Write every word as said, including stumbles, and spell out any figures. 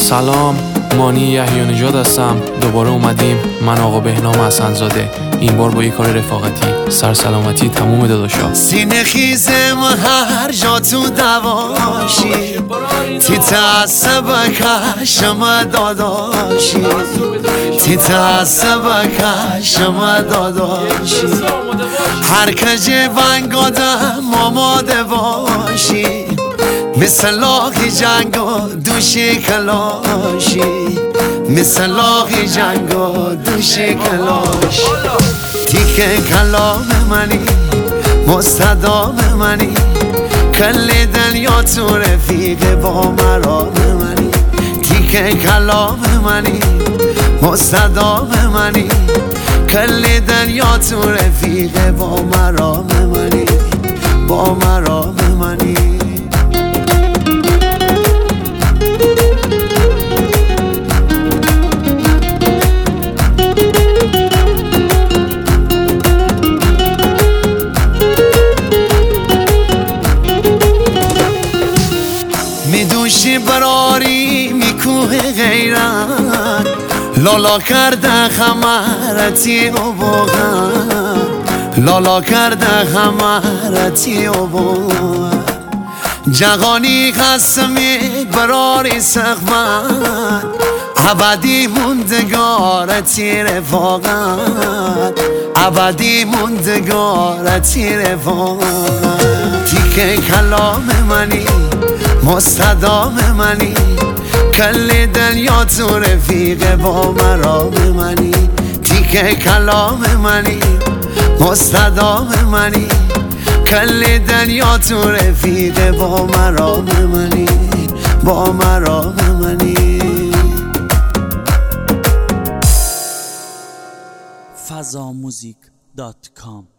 سلام، مانی یحیی نژاد هستم. دوباره اومدیم، من آقا بهنام حسن‌زاده. این بار با یه کار رفاقتی. سرسلامتی تموم داداشا. سینه خیزم هر جا تو دواشی، تی تعصب کشم داداشی، تی تعصب کشم داداشی. هر کجه ونگادم آماده باشی، مثل لاغی جنگ و دوشی کلاشی، مثل لاغی جنگ و دوشی کلاش. تیکه کلام منی، مستدام منی، کل دنیا تو رفیق با مرام منی. تیکه کلام منی، مستدام منی، کل دنیا تو رفیق با مرام منی، با مرام منی. میدوشی براری میکوه غیرت، لالا کرده خمرتی و بغن، لالا کرده خمرتی و بغن. جهانی قسمی براری سخمت، ابدی موندگارتی رفاقت، ابدی موندگارتی رفاقت. تیکه کلام منی، مستدام منی، کل دنیا تو رفیق با مرام منی. تیکه کلام منی، مستدام منی، کل دنیا تو رفیق با مرام منی، با مرام منی. فضا موزیک دات کام